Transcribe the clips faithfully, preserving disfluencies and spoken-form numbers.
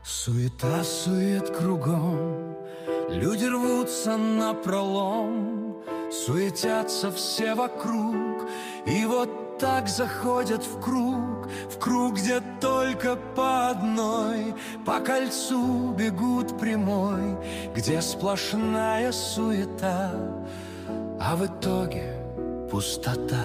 Суета, сует кругом, люди рвутся напролом, суетятся все вокруг, и вот так заходят в круг, в круг, где только по одной, по кольцу бегут прямой, где сплошная суета, а в итоге пустота.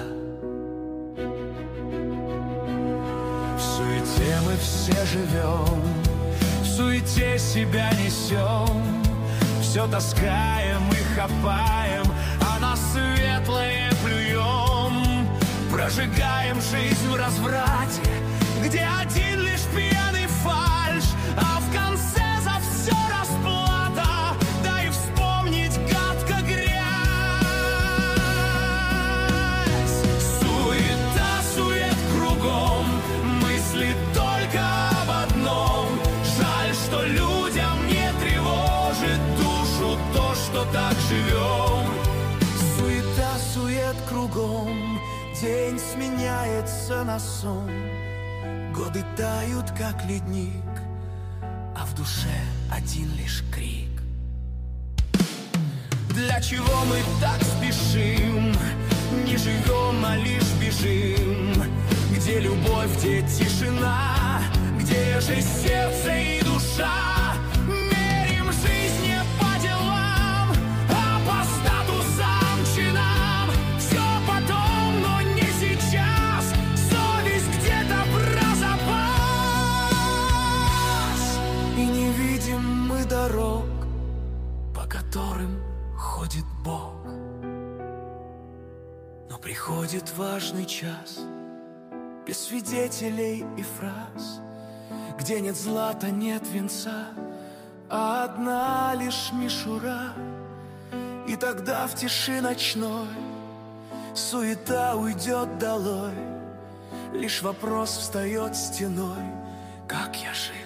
В суете мы все живем, в суете себя несем, все таскаем и хапаем, а на светлое плюем. Прожигаем жизнь в разврате, где один лишь пьяный фальшь, а в конце за все расплата, да и вспомнить гадко грязь. Суета, сует кругом, мысли только об одном. Жаль, что людям не тревожит душу то, что так живем. Суета, сует кругом, день сменяется на сон, годы тают, как ледник, а в душе один лишь крик. Для чего мы так спешим? Не живем, а лишь бежим. Где любовь, где тишина, где же сердце и душа? Мерим жизнь не по делам, а по статусам, чинам. Все потом, но не сейчас. Совесть где-то про запас. И не видим мы дорог, по которым ходит Бог. Но приходит важный час, без свидетелей и фраз, где нет злата, нет венца, а одна лишь мишура. И тогда в тиши ночной суета уйдет долой, лишь вопрос встает стеной: как я жил?